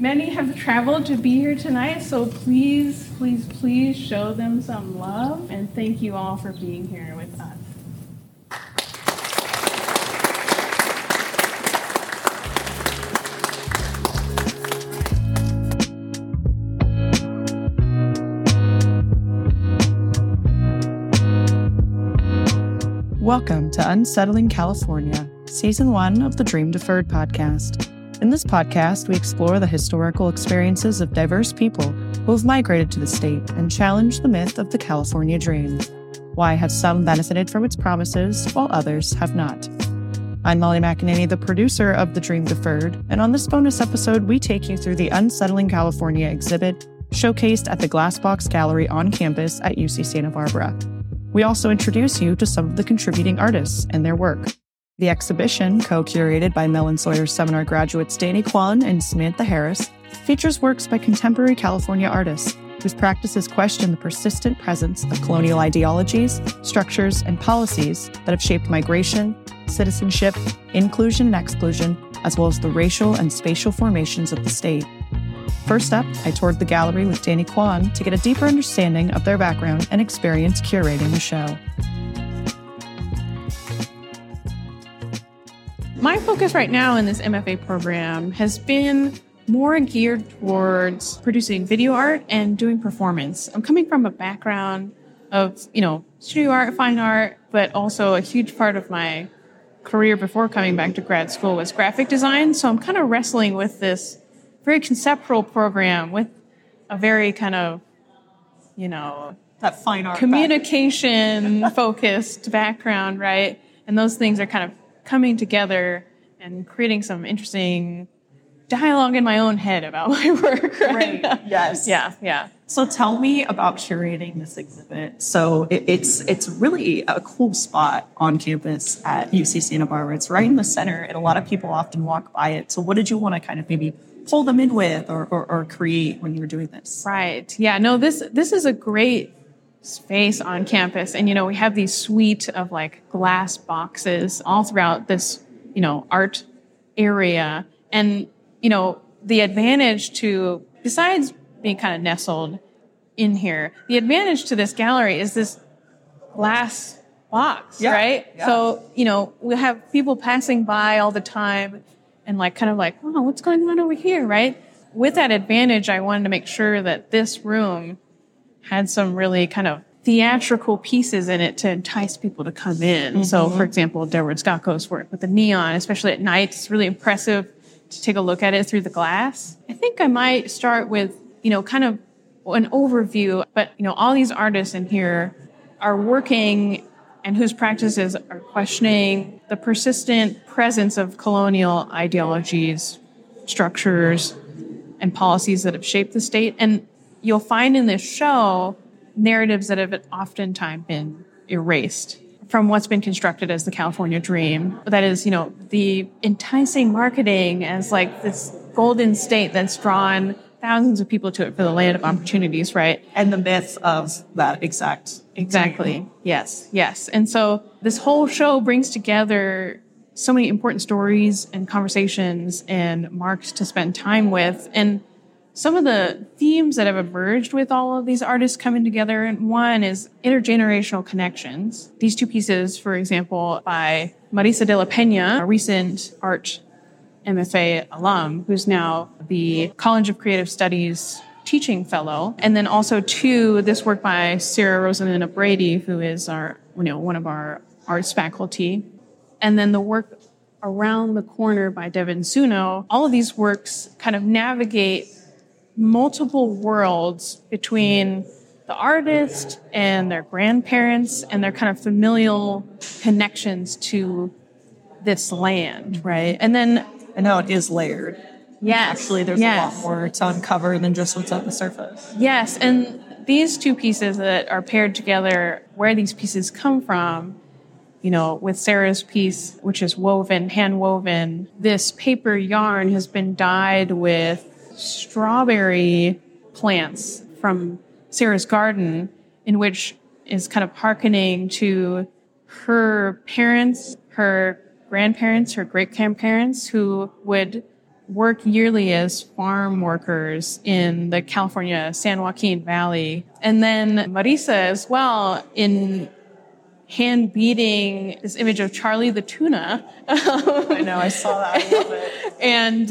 Many have traveled to be here tonight, so please, please, please show them some love, and thank you all for being here with us. Welcome to Unsettling California, Season 1 of the Dream Deferred podcast. In this podcast, we explore the historical experiences of diverse people who have migrated to the state and challenge the myth of the California dream. Why have some benefited from its promises while others have not? I'm Molly McEnany, the producer of The Dream Deferred, and on this bonus episode, we take you through the Unsettling California exhibit showcased at the Glassbox Gallery on campus at UC Santa Barbara. We also introduce you to some of the contributing artists and their work. The exhibition, co-curated by Mellon Sawyer Seminar graduates Danny Kwan and Samantha Harris, features works by contemporary California artists whose practices question the persistent presence of colonial ideologies, structures, and policies that have shaped migration, citizenship, inclusion, and exclusion, as well as the racial and spatial formations of the state. First up, I toured the gallery with Danny Kwan to get a deeper understanding of their background and experience curating the show. My focus right now in this MFA program has been more geared towards producing video art and doing performance. I'm coming from a background of, studio art, fine art, but also a huge part of my career before coming back to grad school was graphic design. So I'm kind of wrestling with this very conceptual program with a very kind of, that fine art communication-focused background, right? And those things are kind of coming together and creating some interesting dialogue in my own head about my work. Right? Yes. Yeah. So tell me about curating this exhibit. So it's really a cool spot on campus at UC Santa Barbara. It's right in the center, and a lot of people often walk by it. So what did you want to kind of maybe pull them in with or create when you were doing this? Right. Yeah, no, this is a great space on campus. And, we have these suite of glass boxes all throughout this, art area. And, the advantage to, besides being kind of nestled in here, the advantage to this gallery is this glass box, right? Yeah. So, we'll have people passing by all the time and oh, what's going on over here, right? With that advantage, I wanted to make sure that this room had some really kind of theatrical pieces in it to entice people to come in. Mm-hmm. So, for example, Derwood Scotco's work with the neon, especially at night, it's really impressive to take a look at it through the glass. I think I might start with, kind of an overview, but, all these artists in here are working and whose practices are questioning the persistent presence of colonial ideologies, structures, and policies that have shaped the state. And you'll find in this show narratives that have oftentimes been erased from what's been constructed as the California dream. That is, the enticing marketing as this golden state that's drawn thousands of people to it for the land of opportunities, right? And the myth of that Exactly. Yes. And so this whole show brings together so many important stories and conversations and marks to spend time with. And some of the themes that have emerged with all of these artists coming together, and one is intergenerational connections. These two pieces, for example, by Marisa de la Peña, a recent art MFA alum, who's now the College of Creative Studies teaching fellow. And then also this work by Sarah Rosalina Brady, who is one of our arts faculty. And then the work Around the Corner by Devin Zuno. All of these works kind of navigate multiple worlds between the artist and their grandparents and their kind of familial connections to this land, right? And then I know it is layered. Yes. Actually, there's a lot more to uncover than just what's on the surface. Yes, and these two pieces that are paired together, where these pieces come from, with Sarah's piece, which is hand-woven, this paper yarn has been dyed with strawberry plants from Sarah's garden, in which is kind of hearkening to her parents, her grandparents, her great-grandparents, who would work yearly as farm workers in the California San Joaquin Valley. And then Marisa as well in hand beating this image of Charlie the tuna. I know, I saw that. I love it. And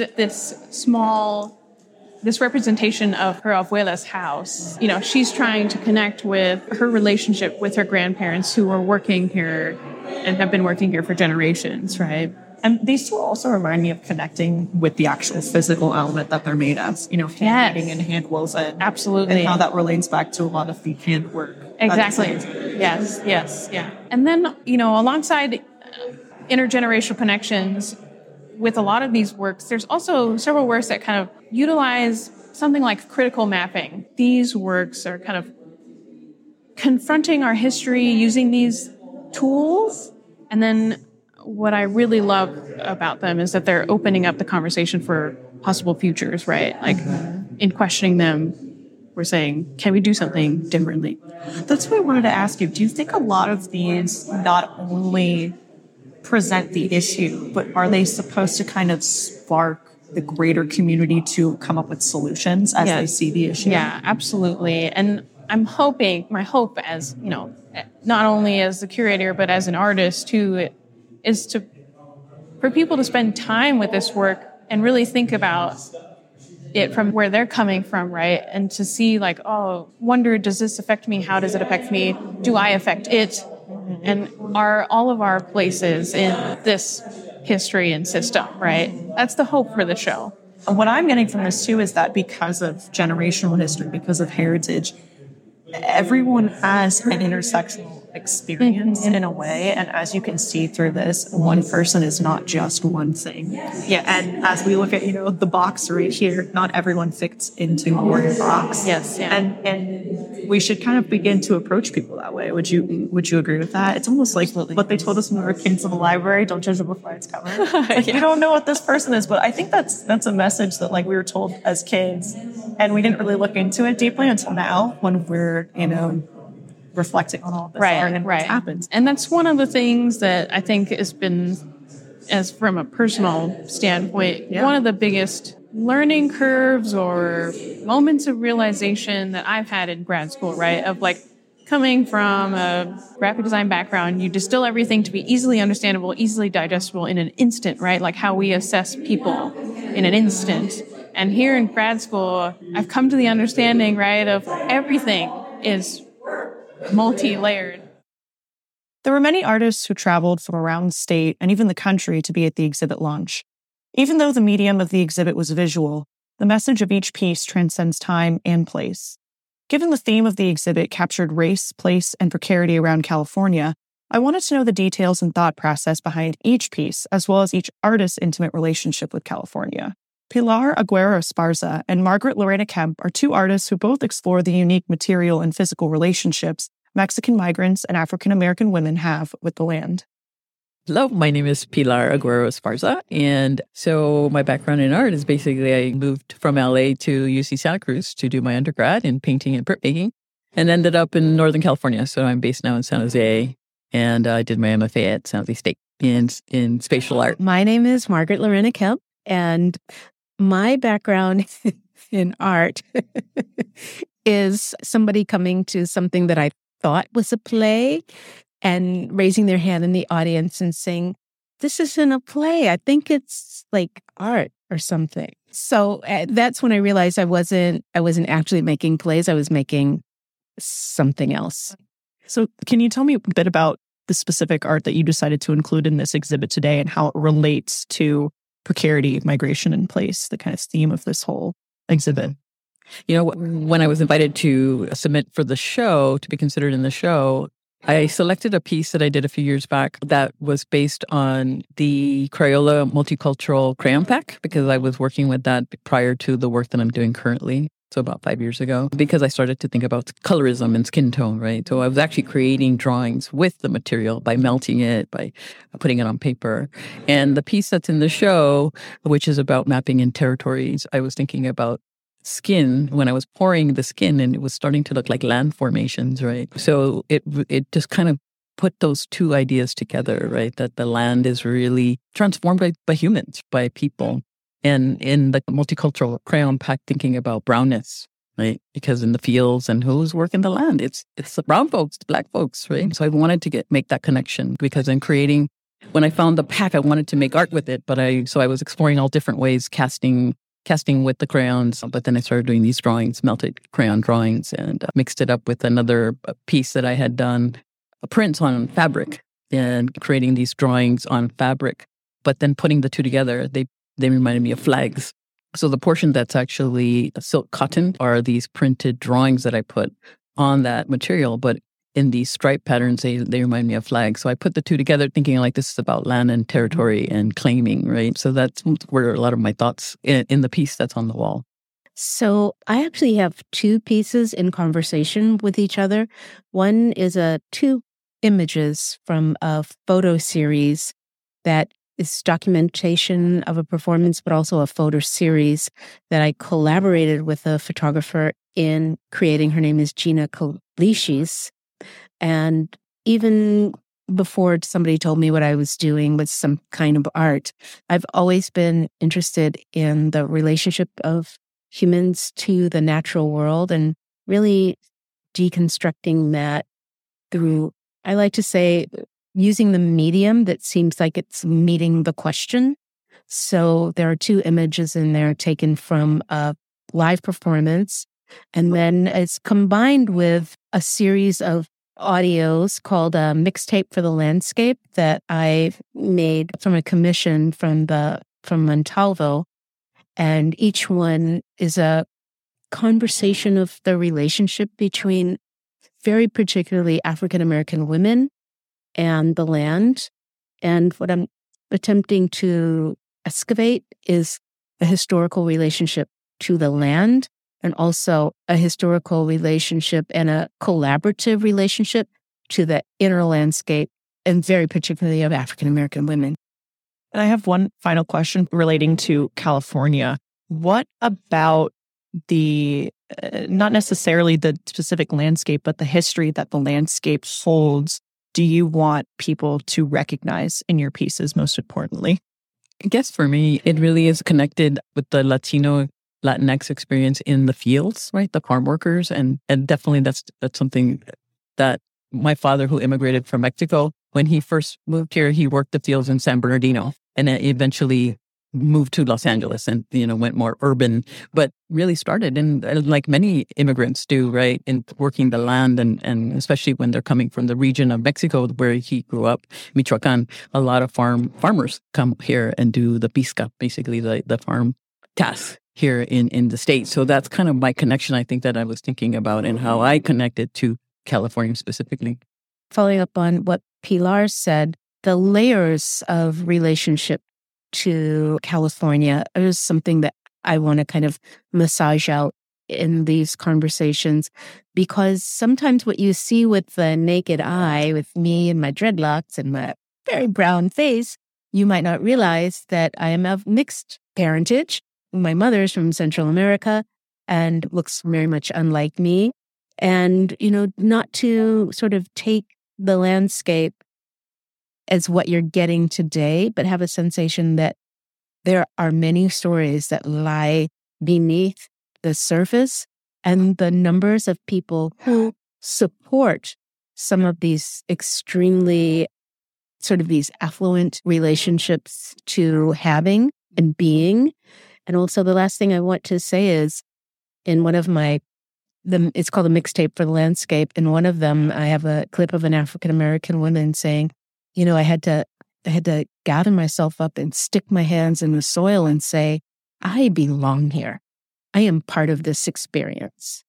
this representation of her abuela's house. You know, she's trying to connect with her relationship with her grandparents who are working here and have been working here for generations, right? And these two also remind me of connecting with the actual physical element that they're made of, you know, hand beating and hand woven. Absolutely. And how that relates back to a lot of the handwork. Exactly. Yes, yeah. And then, you know, alongside intergenerational connections with a lot of these works, there's also several works that kind of utilize something like critical mapping. These works are kind of confronting our history using these tools. And then what I really love about them is that they're opening up the conversation for possible futures, right? Like in questioning them, we're saying, can we do something differently? That's what I wanted to ask you. Do you think a lot of these not only present the issue, but are they supposed to kind of spark the greater community to come up with solutions as they see the issue? Yeah, absolutely. And I'm hoping, my hope as, you know, not only as the curator, but as an artist too, is for people to spend time with this work and really think about it from where they're coming from, right? And to see like, oh, wonder, does this affect me? How does it affect me? Do I affect it? And are all of our places in this history and system, right? That's the hope for the show. And what I'm getting from this too is that because of generational history, because of heritage, everyone has an intersectional experience in a way. And as you can see through this, one person is not just one thing. Yeah. And as we look at, you know, the box right here, not everyone fits into one box. Yes. Yeah. And we should kind of begin to approach people that way. Would you agree with that? It's almost like what they told us when we were kids in the library, don't judge a book by its cover. Like, you don't know what this person is, but I think that's a message that like we were told as kids, and we didn't really look into it deeply until now when we're, you know, reflecting on all of this art and what's happened. And that's one of the things that I think has been, as from a personal standpoint, one of the biggest learning curves or moments of realization that I've had in grad school, right? Of like coming from a graphic design background, you distill everything to be easily understandable, easily digestible in an instant, right? Like how we assess people in an instant. And here in grad school, I've come to the understanding, right, of everything is multi-layered. There were many artists who traveled from around the state and even the country to be at the exhibit launch. Even though the medium of the exhibit was visual, the message of each piece transcends time and place. Given the theme of the exhibit captured race, place, and precarity around California, I wanted to know the details and thought process behind each piece, as well as each artist's intimate relationship with California. Pilar Aguero Esparza and Margaret Lorena Kemp are two artists who both explore the unique material and physical relationships Mexican migrants and African-American women have with the land. Hello, my name is Pilar Aguero Esparza. And so my background in art is basically I moved from LA to UC Santa Cruz to do my undergrad in painting and printmaking and ended up in Northern California. So I'm based now in San Jose and I did my MFA at San Jose State in spatial art. My name is Margaret Lorena Kemp and my background in art is somebody coming to something that I thought was a play and raising their hand in the audience and saying, this isn't a play. I think it's like art or something. So that's when I realized I wasn't actually making plays. I was making something else. So can you tell me a bit about the specific art that you decided to include in this exhibit today and how it relates to precarity, migration, and place, the kind of theme of this whole exhibit? You know, when I was invited to submit for the show, to be considered in the show, I selected a piece that I did a few years back that was based on the Crayola Multicultural Crayon Pack, because I was working with that prior to the work that I'm doing currently. So about 5 years ago, because I started to think about colorism and skin tone, right? So I was actually creating drawings with the material by melting it, by putting it on paper. And the piece that's in the show, which is about mapping in territories, I was thinking about skin when I was pouring the skin and it was starting to look like land formations, right? So it just kind of put those two ideas together, right? That the land is really transformed by humans, by people. And in the multicultural crayon pack, thinking about brownness, right? Because in the fields and who's working the land, it's the brown folks, the Black folks, right? So I wanted to make that connection, because in creating, when I found the pack, I wanted to make art with it, but I was exploring all different ways, casting with the crayons. But then I started doing these drawings, melted crayon drawings, and mixed it up with another piece that I had done, a print on fabric, and creating these drawings on fabric. But then putting the two together, they reminded me of flags. So the portion that's actually silk cotton are these printed drawings that I put on that material. But in these stripe patterns, they remind me of flags. So I put the two together thinking like this is about land and territory and claiming, right? So that's where a lot of my thoughts in the piece that's on the wall. So I actually have two pieces in conversation with each other. One is two images from a photo series that is documentation of a performance, but also a photo series that I collaborated with a photographer in creating. Her name is Gina Kalishis. And even before somebody told me what I was doing with some kind of art, I've always been interested in the relationship of humans to the natural world and really deconstructing that through, I like to say, using the medium that seems like it's meeting the question. So there are two images in there taken from a live performance, and then it's combined with a series of audios called a mixtape for the landscape that I made from a commission from Montalvo. And each one is a conversation of the relationship between very particularly African-American women and the land. And what I'm attempting to excavate is a historical relationship to the land, and also a historical relationship and a collaborative relationship to the inner landscape, and very particularly of African-American women. And I have one final question relating to California. What about the, not necessarily the specific landscape, but the history that the landscape holds, do you want people to recognize in your pieces most importantly? I guess for me, it really is connected with the Latinx experience in the fields, right? The farm workers. And definitely that's something that my father, who immigrated from Mexico, when he first moved here, he worked the fields in San Bernardino and eventually moved to Los Angeles and, went more urban, but really started in, like many immigrants do, right? In working the land and especially when they're coming from the region of Mexico where he grew up, Michoacan, a lot of farmers come here and do the pisca, basically the farm tasks here in the States. So that's kind of my connection, I think, that I was thinking about and how I connected to California specifically. Following up on what Pilar said, the layers of relationship to California is something that I want to kind of massage out in these conversations, because sometimes what you see with the naked eye, with me and my dreadlocks and my very brown face, you might not realize that I am of mixed parentage. My mother is from Central America and looks very much unlike me. And, not to sort of take the landscape as what you're getting today, but have a sensation that there are many stories that lie beneath the surface, and the numbers of people who support some of these extremely sort of these affluent relationships to having and being. And also the last thing I want to say is, in one of it's called a mixtape for the landscape. In one of them, I have a clip of an African-American woman saying, I had to gather myself up and stick my hands in the soil and say, I belong here. I am part of this experience.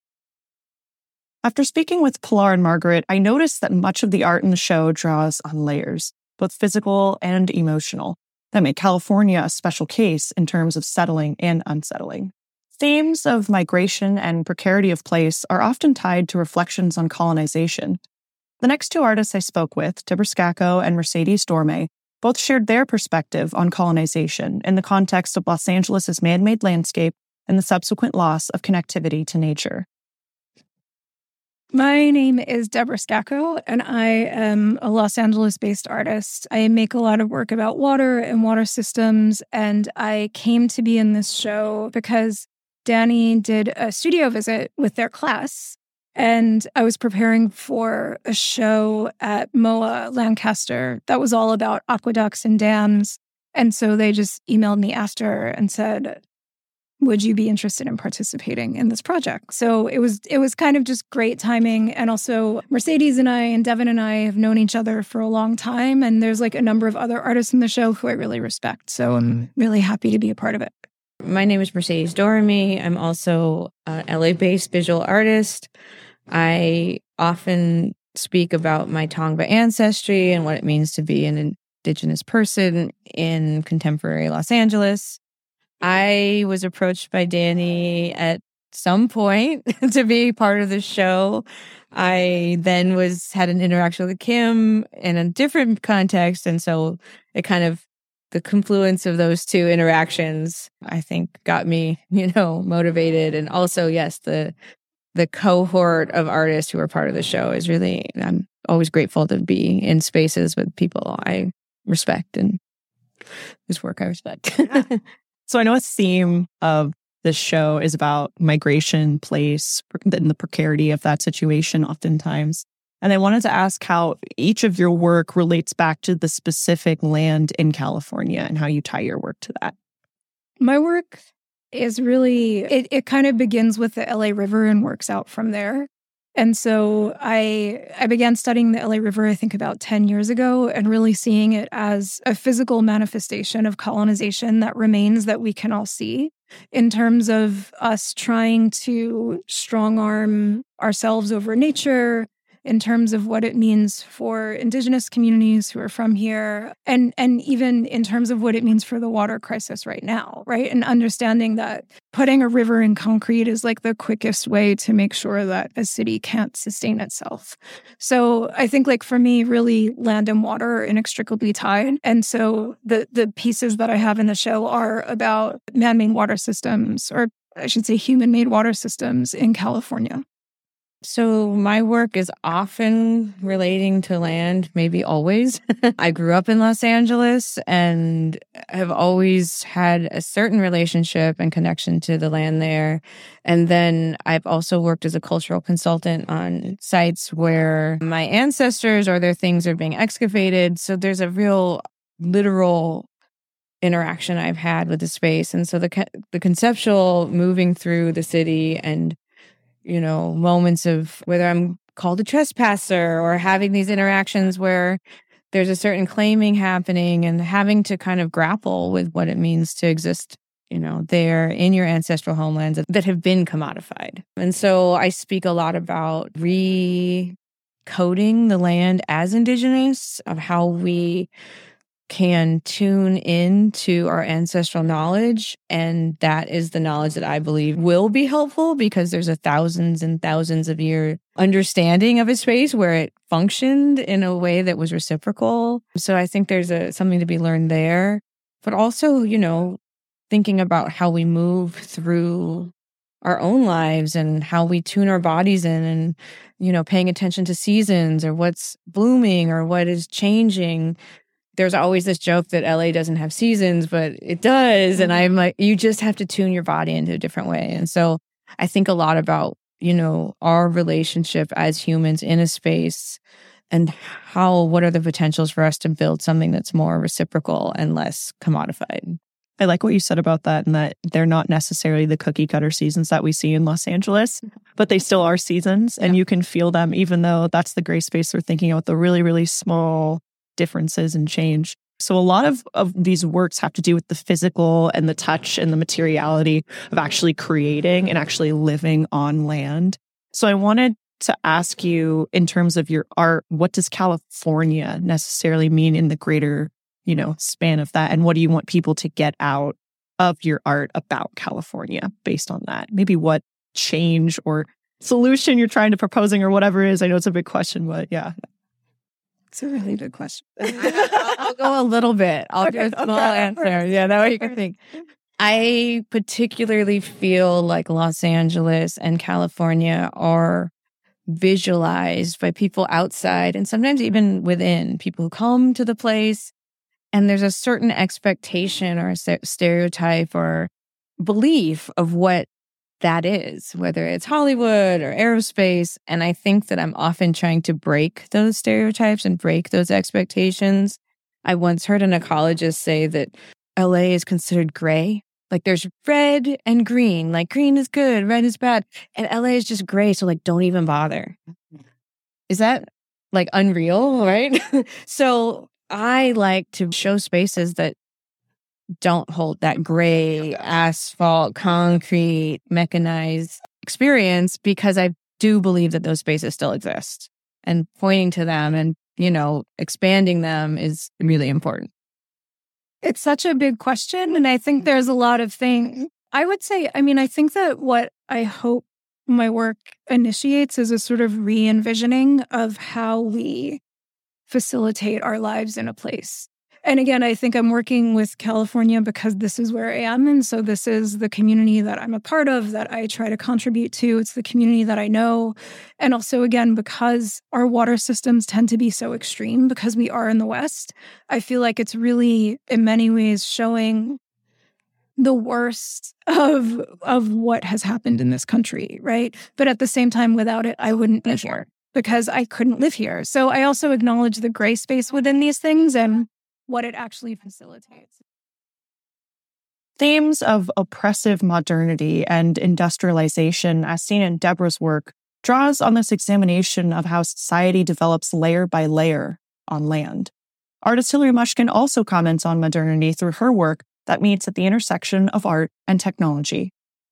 After speaking with Pilar and Margaret, I noticed that much of the art in the show draws on layers, both physical and emotional, that make California a special case in terms of settling and unsettling. Themes of migration and precarity of place are often tied to reflections on colonization. The next two artists I spoke with, Tibor Skacko and Mercedes Dorme, both shared their perspective on colonization in the context of Los Angeles' man-made landscape and the subsequent loss of connectivity to nature. My name is Deborah Scacco, and I am a Los Angeles-based artist. I make a lot of work about water and water systems, and I came to be in this show because Danny did a studio visit with their class, and I was preparing for a show at MOA Lancaster that was all about aqueducts and dams. And so they just emailed me after and said, would you be interested in participating in this project? So it was kind of just great timing. And also Mercedes and I and Devin and I have known each other for a long time. And there's like a number of other artists in the show who I really respect. So I'm really happy to be a part of it. My name is Mercedes Doramy. I'm also an LA-based visual artist. I often speak about my Tongva ancestry and what it means to be an Indigenous person in contemporary Los Angeles. I was approached by Danny at some point to be part of the show. I then had an interaction with Kim in a different context. And so it kind of, the confluence of those two interactions, I think got me, motivated. And also, yes, the cohort of artists who are part of the show is really, I'm always grateful to be in spaces with people I respect and whose work I respect. So I know a theme of this show is about migration, place, and the precarity of that situation oftentimes. And I wanted to ask how each of your work relates back to the specific land in California and how you tie your work to that. My work is really, it kind of begins with the LA River and works out from there. And so I began studying the LA River, I think about 10 years ago, and really seeing it as a physical manifestation of colonization that remains that we can all see in terms of us trying to strong arm ourselves over nature, in terms of what it means for Indigenous communities who are from here, and even in terms of what it means for the water crisis right now, right? And understanding that putting a river in concrete is like the quickest way to make sure that a city can't sustain itself. So I think like for me, really land and water are inextricably tied. And so the pieces that I have in the show are about man-made water systems, or I should say human-made water systems in California. So my work is often relating to land, maybe always. I grew up in Los Angeles and have always had a certain relationship and connection to the land there. And then I've also worked as a cultural consultant on sites where my ancestors or their things are being excavated. So there's a real literal interaction I've had with the space. And so the conceptual moving through the city and moments of whether I'm called a trespasser or having these interactions where there's a certain claiming happening and having to kind of grapple with what it means to exist, there in your ancestral homelands that have been commodified. And so I speak a lot about recoding the land as Indigenous, of how we can tune into our ancestral knowledge. And that is the knowledge that I believe will be helpful because there's a thousands and thousands of year understanding of a space where it functioned in a way that was reciprocal. So I think there's something to be learned there. But also, thinking about how we move through our own lives and how we tune our bodies in and, paying attention to seasons or what's blooming or what is changing. There's always this joke that LA doesn't have seasons, but it does. And I'm like, you just have to tune your body into a different way. And so I think a lot about, our relationship as humans in a space and what are the potentials for us to build something that's more reciprocal and less commodified. I like what you said about that, and that they're not necessarily the cookie cutter seasons that we see in Los Angeles, but they still are seasons and you can feel them, even though that's the gray space we're thinking about, the really, really small differences and change. So a lot of these works have to do with the physical and the touch and the materiality of actually creating and actually living on land. So I wanted to ask you, in terms of your art, what does California necessarily mean in the greater, span of that? And what do you want people to get out of your art about California based on that? Maybe what change or solution you're trying to proposing or whatever it is. I know it's a big question, but yeah. It's a really good question. I'll go a little bit. I'll do a small answer. Yeah, that way you can think. I particularly feel like Los Angeles and California are visualized by people outside and sometimes even within, people who come to the place. And there's a certain expectation or a stereotype or belief of what that is, whether it's Hollywood or aerospace. And I think that I'm often trying to break those stereotypes and break those expectations. I once heard an ecologist say that LA is considered gray. Like there's red and green, like green is good, red is bad. And LA is just gray. So like, don't even bother. Is that like unreal, right? So I like to show spaces that don't hold that gray, asphalt, concrete, mechanized experience, because I do believe that those spaces still exist. And pointing to them and, expanding them is really important. It's such a big question. And I think there's a lot of things. I would say, I think that what I hope my work initiates is a sort of re-envisioning of how we facilitate our lives in a place. And again, I think I'm working with California because this is where I am. And so this is the community that I'm a part of, that I try to contribute to. It's the community that I know. And also, again, because our water systems tend to be so extreme, because we are in the West, I feel like it's really, in many ways, showing the worst of what has happened in this country, right? But at the same time, without it, I wouldn't live here because I couldn't live here. So I also acknowledge the gray space within these things and what it actually facilitates. Themes of oppressive modernity and industrialization, as seen in Deborah's work, draws on this examination of how society develops layer by layer on land. Artist Hilary Mushkin also comments on modernity through her work that meets at the intersection of art and technology.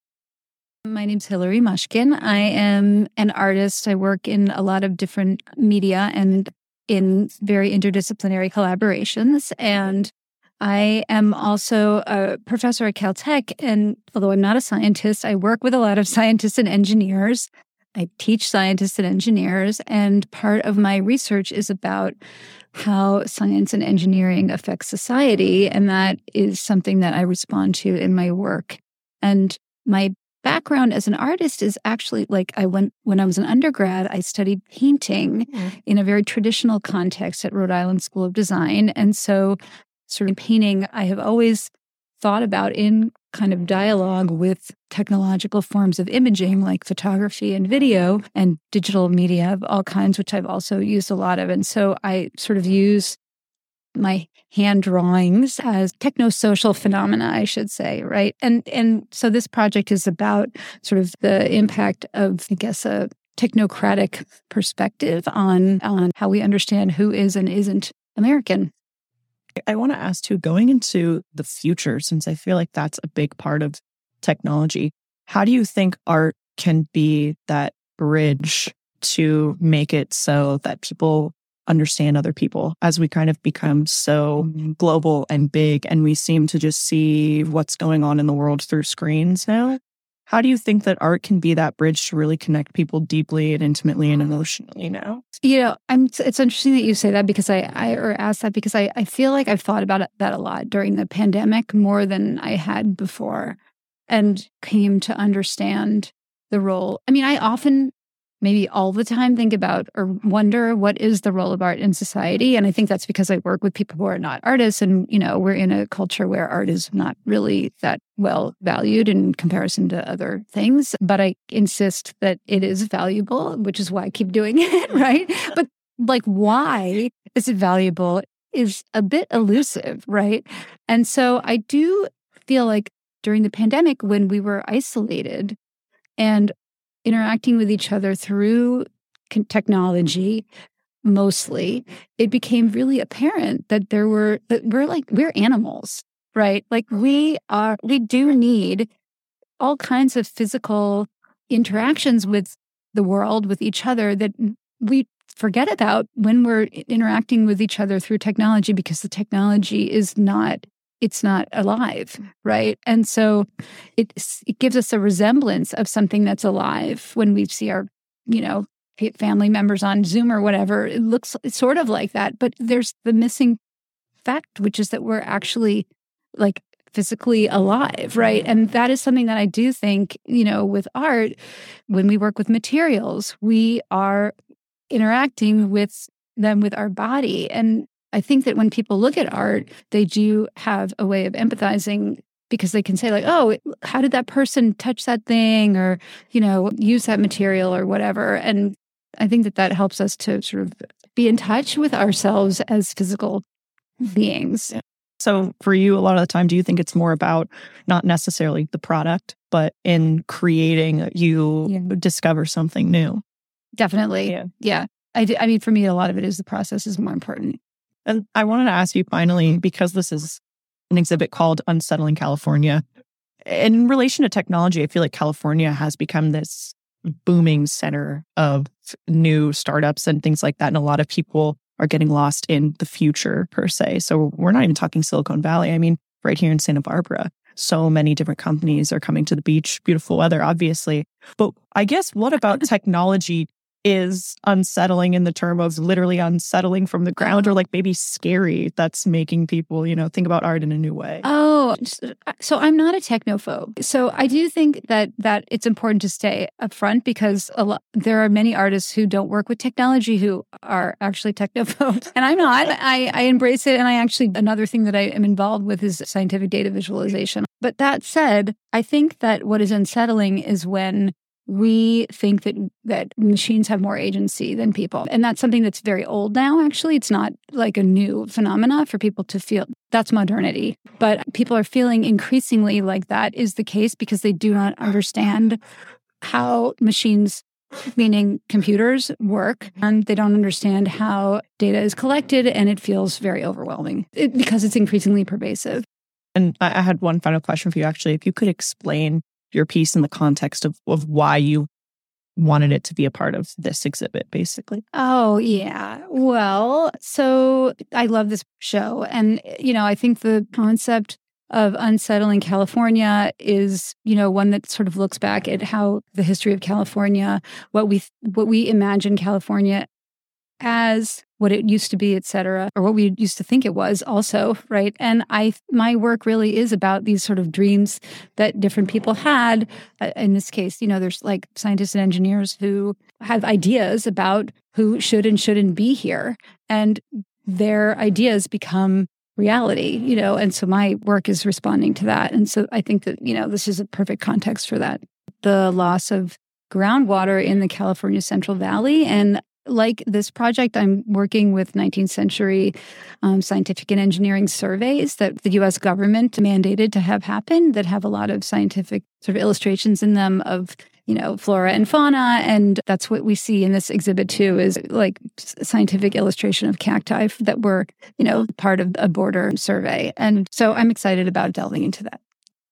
My name's Hilary Mushkin. I am an artist. I work in a lot of different media and in very interdisciplinary collaborations. And I am also a professor at Caltech. And although I'm not a scientist, I work with a lot of scientists and engineers. I teach scientists and engineers. And part of my research is about how science and engineering affects society. And that is something that I respond to in my work. And my background as an artist is actually when I was an undergrad, I studied painting in a very traditional context at Rhode Island School of Design. And so sort of painting, I have always thought about in kind of dialogue with technological forms of imaging like photography and video and digital media of all kinds, which I've also used a lot of. And so I sort of use my hand drawings as techno-social phenomena, I should say, right? And so this project is about sort of the impact of, I guess, a technocratic perspective on how we understand who is and isn't American. I want to ask too, going into the future, since I feel like that's a big part of technology, how do you think art can be that bridge to make it so that people understand other people as we kind of become so global and big and we seem to just see what's going on in the world through screens now? How do you think that art can be that bridge to really connect people deeply and intimately and emotionally now? It's interesting that you say that because I asked that because I feel like I've thought about that a lot during the pandemic more than I had before and came to understand the role. I mean, I often, maybe all the time, think about or wonder what is the role of art in society. And I think that's because I work with people who are not artists. And, we're in a culture where art is not really that well valued in comparison to other things. But I insist that it is valuable, which is why I keep doing it, right? But why is it valuable is a bit elusive, right? And so I do feel like during the pandemic, when we were isolated and interacting with each other through technology, mostly, it became really apparent that we're animals, right? We do need all kinds of physical interactions with the world, with each other that we forget about when we're interacting with each other through technology because the technology is not alive, right? And so it gives us a resemblance of something that's alive when we see our, family members on Zoom or whatever. It's sort of like that, but there's the missing fact, which is that we're actually physically alive, right? And that is something that I do think, with art, when we work with materials, we are interacting with them with our body. And I think that when people look at art, they do have a way of empathizing because they can say like, oh, how did that person touch that thing or, use that material or whatever. And I think that helps us to sort of be in touch with ourselves as physical beings. Yeah. So for you, a lot of the time, do you think it's more about not necessarily the product, but in creating, you discover something new? Definitely. Yeah. I mean, for me, a lot of it is the process is more important. And I wanted to ask you finally, because this is an exhibit called Unsettling California. In relation to technology, I feel like California has become this booming center of new startups and things like that. And a lot of people are getting lost in the future per se. So we're not even talking Silicon Valley. I mean, right here in Santa Barbara, so many different companies are coming to the beach, beautiful weather, obviously. But I guess what about technology is unsettling in the term of literally unsettling from the ground or like maybe scary that's making people, think about art in a new way? Oh, so I'm not a technophobe. So I do think that it's important to stay upfront because there are many artists who don't work with technology who are actually technophobes. And I'm not. I embrace it. And another thing that I am involved with is scientific data visualization. But that said, I think that what is unsettling is when we think that machines have more agency than people. And that's something that's very old now, actually. It's not like a new phenomena for people to feel. That's modernity. But people are feeling increasingly like that is the case because they do not understand how machines, meaning computers, work. And they don't understand how data is collected. And it feels very overwhelming because it's increasingly pervasive. And I had one final question for you, actually. If you could explain your piece in the context of why you wanted it to be a part of this exhibit, basically. Oh, yeah. Well, so I love this show. And, I think the concept of Unsettling California is, one that sort of looks back at how the history of California, what we imagine California as, what it used to be, et cetera, or what we used to think it was also, right? And my work really is about these sort of dreams that different people had. In this case, there's like scientists and engineers who have ideas about who should and shouldn't be here. And their ideas become reality, and so my work is responding to that. And so I think that, this is a perfect context for that. The loss of groundwater in the California Central Valley. And like this project, I'm working with 19th century scientific and engineering surveys that the U.S. government mandated to have happen that have a lot of scientific sort of illustrations in them of, flora and fauna. And that's what we see in this exhibit too, is like scientific illustration of cacti that were, part of a border survey. And so I'm excited about delving into that.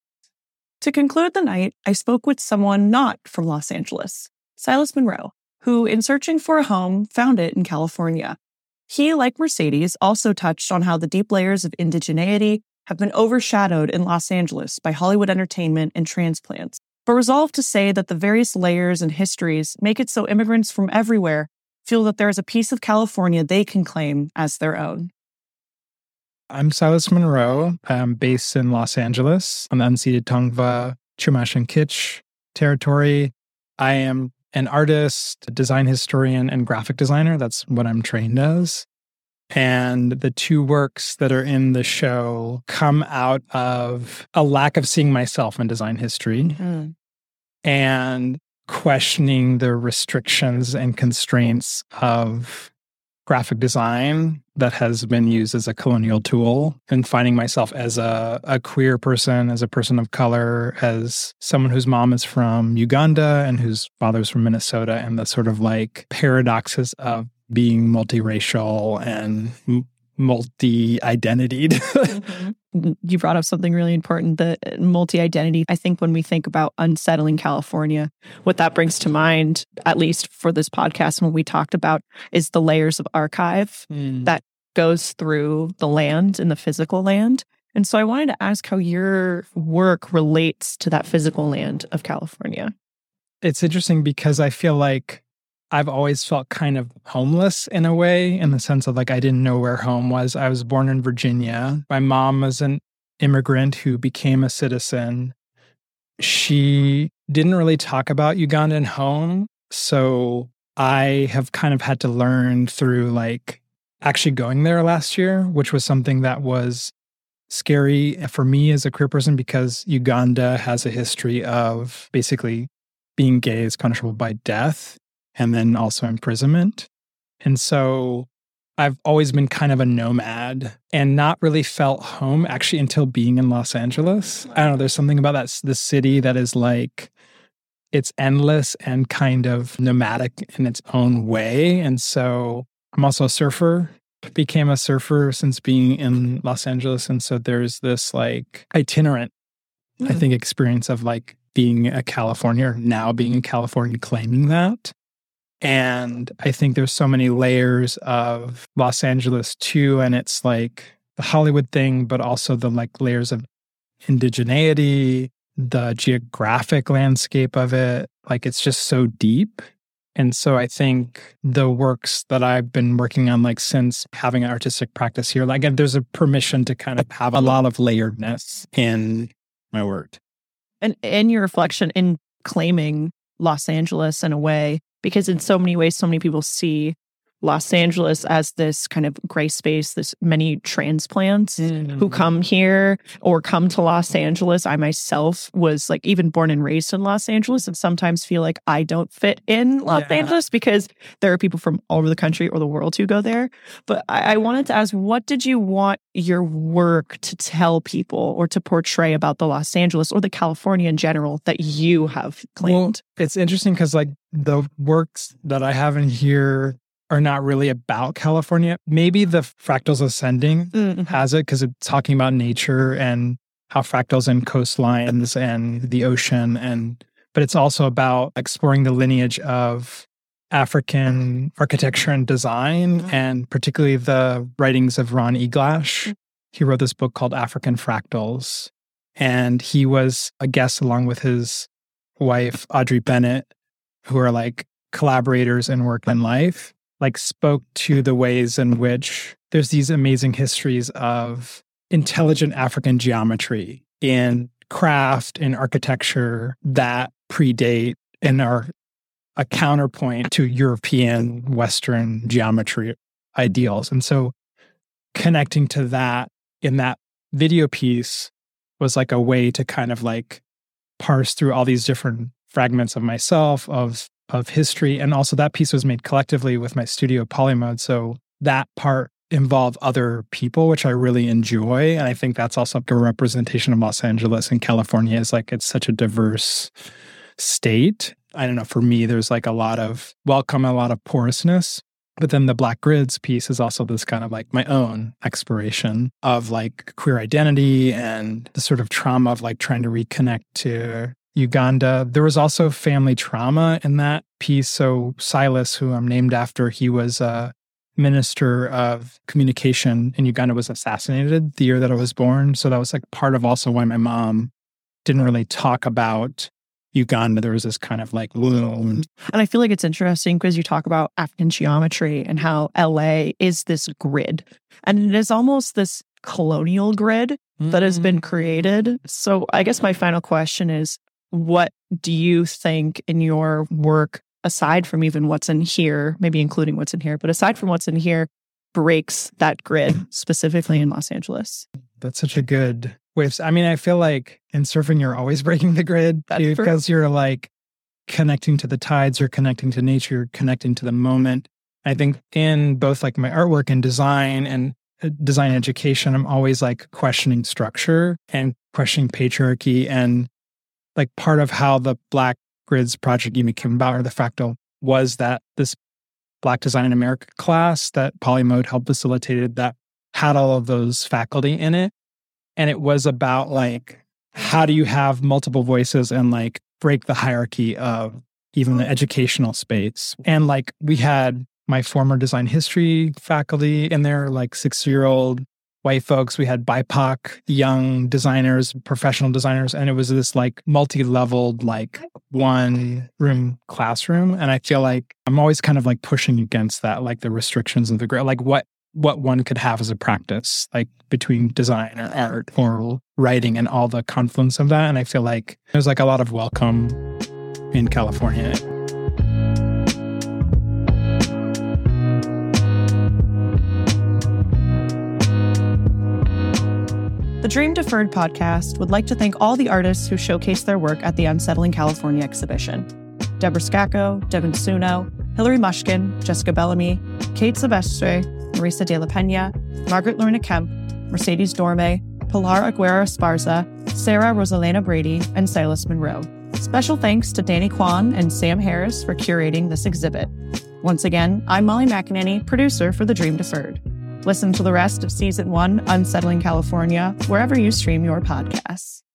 To conclude the night, I spoke with someone not from Los Angeles, Silas Monroe, who, in searching for a home, found it in California. He, like Mercedes, also touched on how the deep layers of indigeneity have been overshadowed in Los Angeles by Hollywood entertainment and transplants, but resolved to say that the various layers and histories make it so immigrants from everywhere feel that there is a piece of California they can claim as their own. I'm Silas Monroe. I'm based in Los Angeles on the unceded Tongva, Chumash, and Kizh territory. I am an artist, a design historian, and graphic designer. That's what I'm trained as. And the two works that are in the show come out of a lack of seeing myself in design history and questioning the restrictions and constraints of graphic design that has been used as a colonial tool, and finding myself as a queer person, as a person of color, as someone whose mom is from Uganda and whose father's from Minnesota, and the sort of like paradoxes of being multiracial and multi-identitied. You brought up something really important, the multi-identity. I think when we think about Unsettling California, what that brings to mind, at least for this podcast and what we talked about, is the layers of archive that goes through the land and the physical land. And so I wanted to ask how your work relates to that physical land of California. It's interesting because I feel like I've always felt kind of homeless in a way, in the sense of like I didn't know where home was. I was born in Virginia. My mom was an immigrant who became a citizen. She didn't really talk about Ugandan home. So I have kind of had to learn through like actually going there last year, which was something that was scary for me as a queer person because Uganda has a history of basically being gay is punishable by death and then also imprisonment. And so I've always been kind of a nomad and not really felt home actually until being in Los Angeles. I don't know, there's something about the city that is like, it's endless and kind of nomadic in its own way. And so I'm also a surfer, became a surfer since being in Los Angeles. And so there's this like itinerant, I think, experience of like being a Californian, now being in California, claiming that. And I think there's so many layers of Los Angeles too. And it's like the Hollywood thing, but also the like layers of indigeneity, the geographic landscape of it. Like it's just so deep. And so I think the works that I've been working on, like since having an artistic practice here, like there's a permission to kind of have a lot of layeredness in my work. And in your reflection in claiming Los Angeles in a way, because in so many ways, so many people see Los Angeles as this kind of gray space, this many transplants who come here or come to Los Angeles. I myself was like even born and raised in Los Angeles and sometimes feel like I don't fit in Los Angeles because there are people from all over the country or the world who go there. But I wanted to ask, what did you want your work to tell people or to portray about the Los Angeles or the California in general that you have claimed? Well, it's interesting because like the works that I have in here are not really about California. Maybe the Fractals Ascending has it because it's talking about nature and how fractals and coastlines and the ocean. But it's also about exploring the lineage of African architecture and design, and particularly the writings of Ron Eglash. He wrote this book called African Fractals. And he was a guest along with his wife, Audrey Bennett, who are like collaborators in work and life. Like spoke to the ways in which there's these amazing histories of intelligent African geometry in craft and architecture that predate and are a counterpoint to European Western geometry ideals. And so connecting to that in that video piece was like a way to kind of like parse through all these different fragments of myself, of history. And also that piece was made collectively with my studio Polymode. So that part involved other people, which I really enjoy. And I think that's also a representation of Los Angeles and California is like, it's such a diverse state. I don't know, for me, there's like a lot of welcome, a lot of porousness. But then the Black Grids piece is also this kind of like my own exploration of like queer identity and the sort of trauma of like trying to reconnect to Uganda. There was also family trauma in that piece. So Silas, who I'm named after, he was a minister of communication in Uganda, was assassinated the year that I was born. So that was like part of also why my mom didn't really talk about Uganda. There was this kind of like wound. And I feel like it's interesting because you talk about African geometry and how LA is this grid. And it is almost this colonial grid that has been created. So I guess my final question is, what do you think in your work, aside from even what's in here, maybe including what's in here, but aside from what's in here, breaks that grid specifically in Los Angeles? That's such a good way of, I mean, I feel like in surfing, you're always breaking the grid because you're like connecting to the tides, you're connecting to nature, you're connecting to the moment. I think in both like my artwork and design education, I'm always like questioning structure and questioning patriarchy. And like part of how the Black Grids project even came about, or the Fractal, was that this Black Design in America class that Polymode helped facilitated that had all of those faculty in it. And it was about like, how do you have multiple voices and like break the hierarchy of even the educational space? And like we had my former design history faculty in there, like 6-year-old white folks. We had BIPOC young designers, professional designers, and it was this like multi-leveled, like one room classroom. And I feel like I'm always kind of like pushing against that, like the restrictions of the grid. Like what what one could have as a practice, like between design or art or writing and all the confluence of that. And I feel like there's like a lot of welcome in California. The Dream Deferred podcast would like to thank all the artists who showcased their work at the Unsettling California exhibition. Deborah Scacco, Devin Suno, Hilary Mushkin, Jessica Bellamy, Kate Silvestre, Marisa de la Pena, Margaret Lorna Kemp, Mercedes Dorme, Pilar Aguera Esparza, Sarah Rosalena Brady, and Silas Monroe. Special thanks to Danny Kwan and Sam Harris for curating this exhibit. Once again, I'm Molly McEnany, producer for The Dream Deferred. Listen to the rest of Season 1, Unsettling California, wherever you stream your podcasts.